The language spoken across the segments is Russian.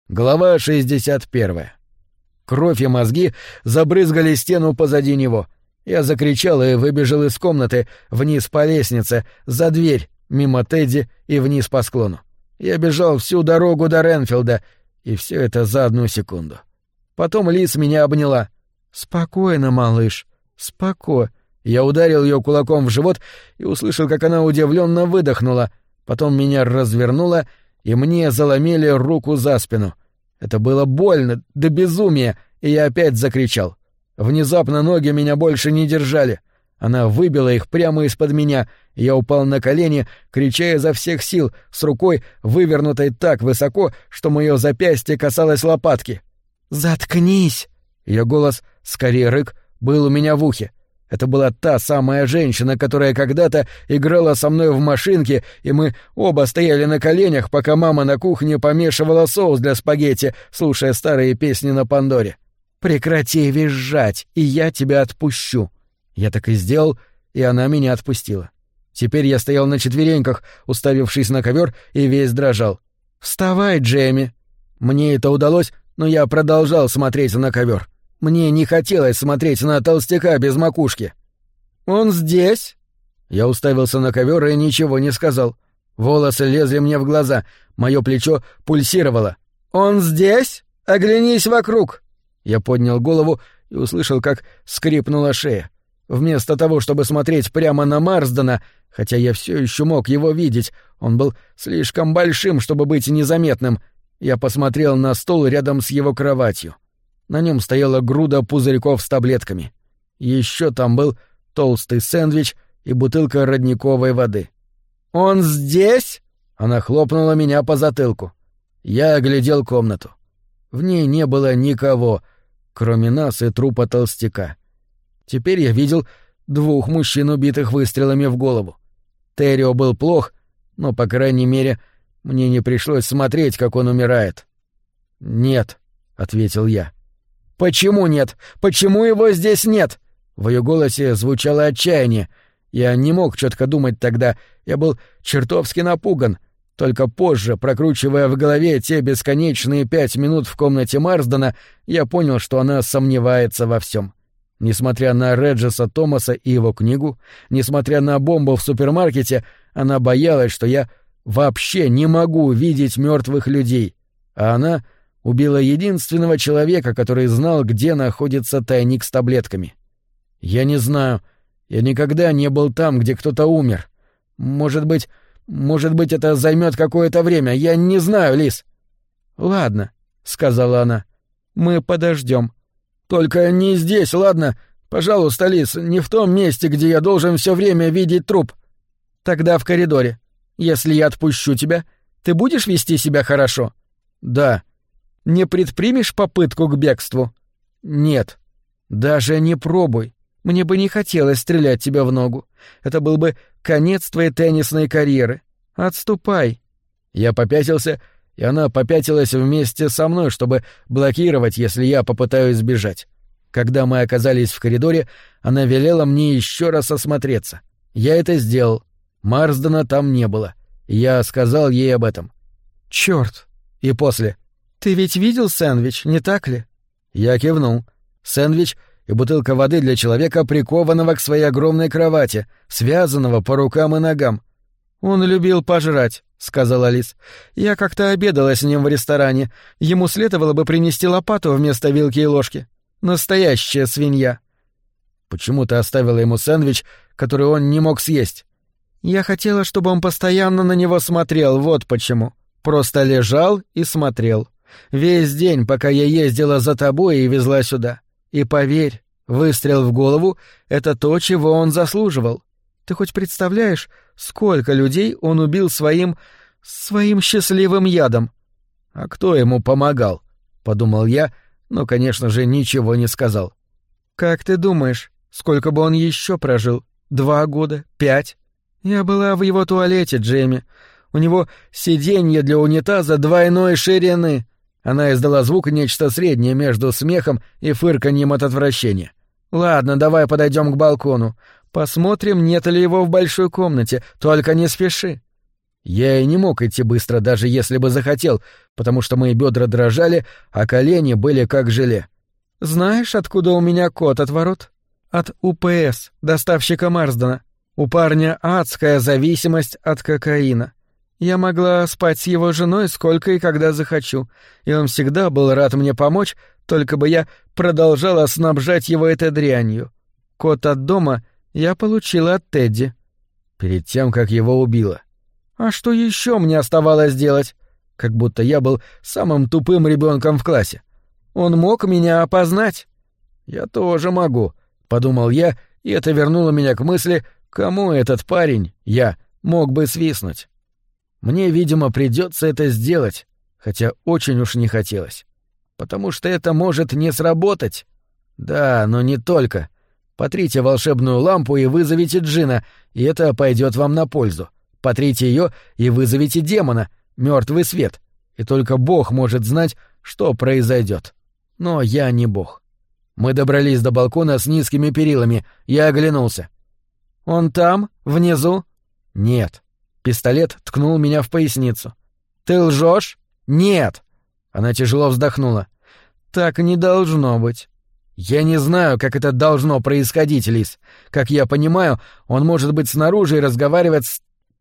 Глава 61. Кровь и мозги забрызгали стену позади него. Я закричал и выбежал из комнаты, вниз по лестнице, за дверь, мимо Тедди и вниз по склону. Я бежал всю дорогу до Ренфилда, и все это за 1 секунду. Потом Лиз меня обняла. «Спокойно, малыш, спокойно». Я ударил ее кулаком в живот и услышал, как она удивленно выдохнула. Потом меня развернуло, и мне заломили руку за спину. Это было больно, до безумия, и я опять закричал. Внезапно ноги меня больше не держали. Она выбила их прямо из-под меня, и я упал на колени, крича изо всех сил, с рукой, вывернутой так высоко, что мое запястье касалось лопатки. «Заткнись!» Ее голос, скорее рык, был у меня в ухе. Это была та самая женщина, которая когда-то играла со мной в машинке, и мы оба стояли на коленях, пока мама на кухне помешивала соус для спагетти, слушая старые песни на Пандоре. «Прекрати визжать, и я тебя отпущу». Я так и сделал, и она меня отпустила. Теперь я стоял на четвереньках, уставившись на ковер, и весь дрожал. «Вставай, Джейми!» Мне это удалось, но я продолжал смотреть на ковер. Мне не хотелось смотреть на толстяка без макушки. «Он здесь?» Я уставился на ковер и ничего не сказал. Волосы лезли мне в глаза, мое плечо пульсировало. «Он здесь? Оглянись вокруг!» Я поднял голову и услышал, как скрипнула шея. Вместо того, чтобы смотреть прямо на Марсдена, хотя я все еще мог его видеть, он был слишком большим, чтобы быть незаметным, я посмотрел на стол рядом с его кроватью. На нем стояла груда пузырьков с таблетками. Еще там был толстый сэндвич и бутылка родниковой воды. «Он здесь?» — она хлопнула меня по затылку. Я оглядел комнату. В ней не было никого, кроме нас и трупа толстяка. Теперь я видел 2 мужчин, убитых выстрелами в голову. Террио был плох, но, по крайней мере, мне не пришлось смотреть, как он умирает. «Нет», — ответил я. «Почему нет? Почему его здесь нет?» В ее голосе звучало отчаяние. Я не мог четко думать тогда, я был чертовски напуган. Только позже, прокручивая в голове те бесконечные 5 минут в комнате Марсдена, я понял, что она сомневается во всем. Несмотря на Реджеса Томаса и его книгу, несмотря на бомбу в супермаркете, она боялась, что я вообще не могу видеть мертвых людей, а она убила единственного человека, который знал, где находится тайник с таблетками. Я не знаю, я никогда не был там, где кто-то умер. Может быть, это займет какое-то время, я не знаю, Лиз. «Ладно», — сказала она, — «мы подождем. Только не здесь, ладно? Пожалуйста, Лиз, не в том месте, где я должен все время видеть труп. Тогда в коридоре. Если я отпущу тебя, ты будешь вести себя хорошо?» «Да». «Не предпримешь попытку к бегству?» «Нет». «Даже не пробуй. Мне бы не хотелось стрелять тебя в ногу. Это был бы конец твоей теннисной карьеры. Отступай». Я попятился, и она попятилась вместе со мной, чтобы блокировать, если я попытаюсь сбежать. Когда мы оказались в коридоре, она велела мне еще раз осмотреться. Я это сделал. Марсдена там не было. Я сказал ей об этом. «Чёрт!» И после: «Ты ведь видел сэндвич, не так ли?» Я кивнул. Сэндвич и бутылка воды для человека, прикованного к своей огромной кровати, связанного по рукам и ногам. «Он любил пожрать», — сказала Лиз. «Я как-то обедала с ним в ресторане. Ему следовало бы принести лопату вместо вилки и ложки. Настоящая свинья». «Почему ты оставила ему сэндвич, который он не мог съесть?» «Я хотела, чтобы он постоянно на него смотрел, вот почему. Просто лежал и смотрел. Весь день, пока я ездила за тобой и везла сюда. И поверь, выстрел в голову — это то, чего он заслуживал. Ты хоть представляешь, сколько людей он убил своим счастливым ядом?» «А кто ему помогал?» — подумал я, но, конечно же, ничего не сказал. «Как ты думаешь, сколько бы он еще прожил? 2 года? 5? Я была в его туалете, Джейми. У него сиденье для унитаза двойной ширины». Она издала звук, нечто среднее между смехом и фырканьем от отвращения. «Ладно, давай подойдем к балкону. Посмотрим, нет ли его в большой комнате, только не спеши». Я и не мог идти быстро, даже если бы захотел, потому что мои бедра дрожали, а колени были как желе. «Знаешь, откуда у меня код от ворот? От УПС, доставщика Марсдена. У парня адская зависимость от кокаина. Я могла спать с его женой сколько и когда захочу, и он всегда был рад мне помочь, только бы я продолжала снабжать его этой дрянью. Код от дома я получила от Тедди». Перед тем, как его убила. А что еще мне оставалось делать? Как будто я был самым тупым ребенком в классе. Он мог меня опознать. «Я тоже могу», — подумал я, и это вернуло меня к мысли, кому этот парень, я, мог бы свистнуть. Мне, видимо, придется это сделать, хотя очень уж не хотелось. Потому что это может не сработать. Да, но не только. Потрите волшебную лампу и вызовите джинна, и это пойдет вам на пользу. Потрите ее и вызовите демона, мертвый свет, и только Бог может знать, что произойдет. Но я не Бог. Мы добрались до балкона с низкими перилами. Я оглянулся. «Он там? Внизу?» «Нет». Пистолет ткнул меня в поясницу. «Ты лжешь?» «Нет». Она тяжело вздохнула. «Так не должно быть». «Я не знаю, как это должно происходить, Лис. Как я понимаю, он может быть снаружи и разговаривать с...»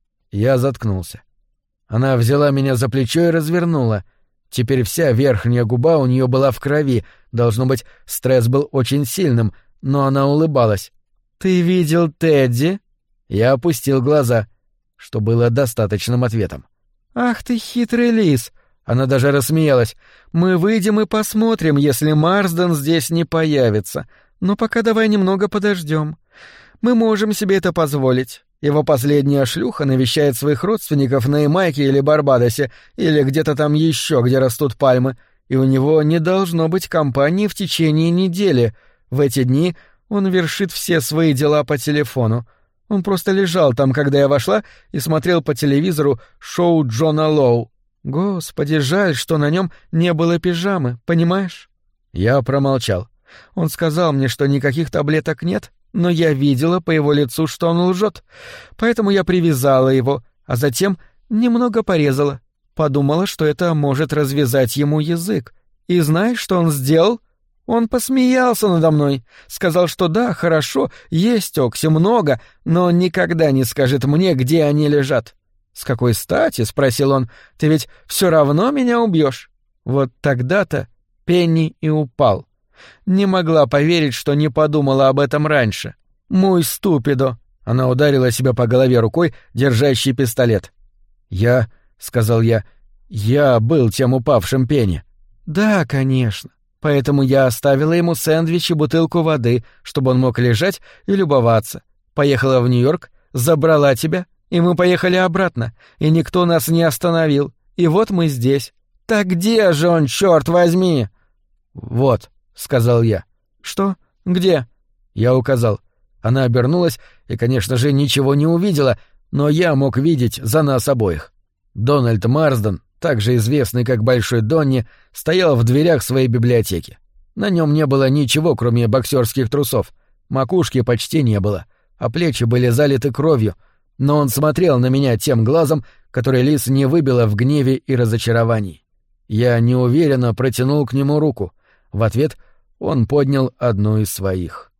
Я заткнулся. Она взяла меня за плечо и развернула. Теперь вся верхняя губа у нее была в крови. Должно быть, стресс был очень сильным, но она улыбалась. «Ты видел Тедди?» Я опустил глаза, что было достаточным ответом. «Ах ты хитрый лис!» Она даже рассмеялась. «Мы выйдем и посмотрим, если Марсден здесь не появится. Но пока давай немного подождем. Мы можем себе это позволить. Его последняя шлюха навещает своих родственников на Ямайке или Барбадосе, или где-то там еще, где растут пальмы, и у него не должно быть компании в течение недели. В эти дни он вершит все свои дела по телефону. Он просто лежал там, когда я вошла, и смотрел по телевизору шоу Джона Лоу. Господи, жаль, что на нем не было пижамы, понимаешь?» Я промолчал. Он сказал мне, что никаких таблеток нет, но я видела по его лицу, что он лжет. Поэтому я привязала его, а затем немного порезала. Подумала, что это может развязать ему язык. И знаешь, что он сделал? Он посмеялся надо мной. Сказал, что да, хорошо, есть окси много, но он никогда не скажет мне, где они лежат. «С какой стати?» — спросил он. «Ты ведь все равно меня убьешь». Вот тогда-то Пенни и упал. Не могла поверить, что не подумала об этом раньше. «Мой ступидо!» — она ударила себя по голове рукой, держащей пистолет. «Я...» — сказал я. «Я был тем упавшим Пенни». «Да, конечно. Поэтому я оставила ему сэндвич и бутылку воды, чтобы он мог лежать и любоваться. Поехала в Нью-Йорк, забрала тебя, и мы поехали обратно, и никто нас не остановил. И вот мы здесь. Так где же он, черт возьми?» «Вот», — сказал я. «Что? Где?» Я указал. Она обернулась и, конечно же, ничего не увидела, но я мог видеть за нас обоих. Дональд Марсден, также известный как Большой Донни, стоял в дверях своей библиотеки. На нем не было ничего, кроме боксерских трусов. Макушки почти не было, а плечи были залиты кровью, но он смотрел на меня тем глазом, который Лис не выбила в гневе и разочаровании. Я неуверенно протянул к нему руку. В ответ он поднял одну из своих.